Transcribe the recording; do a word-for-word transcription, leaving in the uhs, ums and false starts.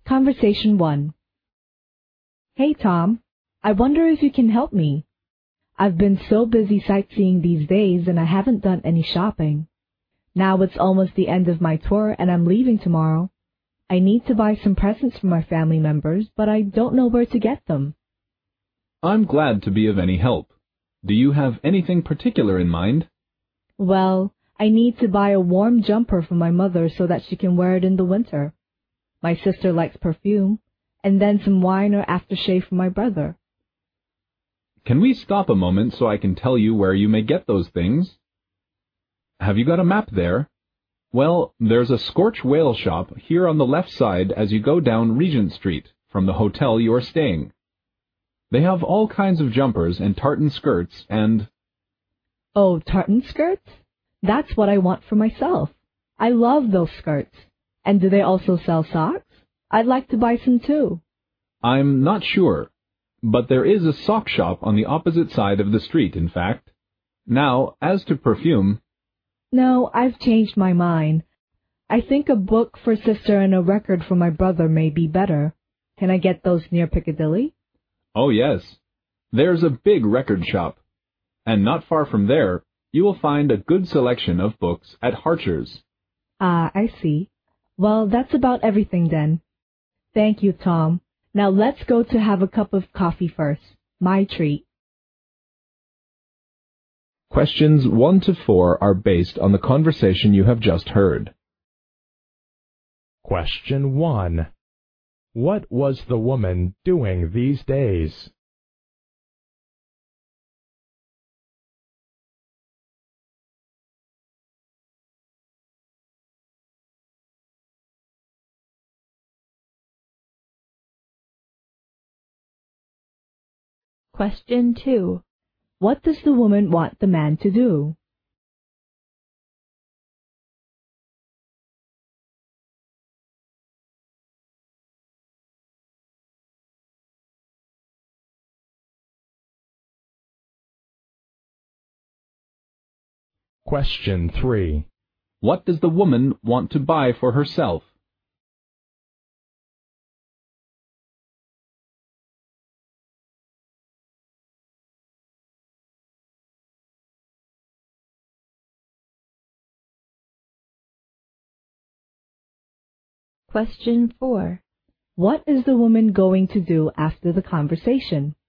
Conversation one. Hey Tom, I wonder if you can help me. I've been so busy sightseeing these days and I haven't done any shopping. Now it's almost the end of my tour and I'm leaving tomorrow. I need to buy some presents for my family members, but I don't know where to get them. I'm glad to be of any help. Do you have anything particular in mind? Well, I need to buy a warm jumper for my mother so that she can wear it in the winter. My sister likes perfume, and then some wine or aftershave for my brother. Can we stop a moment so I can tell you where you may get those things? Have you got a map there? Well, there's a Scorch Whale shop here on the left side as you go down Regent Street from the hotel you are staying. They have all kinds of jumpers and tartan skirts and... Oh, tartan skirts? That's what I want for myself. I love those skirts. And do they also sell socks? I'd like to buy some too. I'm not sure, but there is a sock shop on the opposite side of the street, in fact. Now, as to perfume... No, I've changed my mind. I think a book for sister and a record for my brother may be better. Can I get those near Piccadilly? Oh, yes. There's a big record shop. And not far from there, you will find a good selection of books at Harcher's. Ah, I see. Well, that's about everything then. Thank you, Tom. Now let's go to have a cup of coffee first. My treat. Questions one to four are based on the conversation you have just heard. Question one. What was the woman doing these days? Question two. What does the woman want the man to do? Question three. What does the woman want to buy for herself? Question four. What is the woman going to do after the conversation?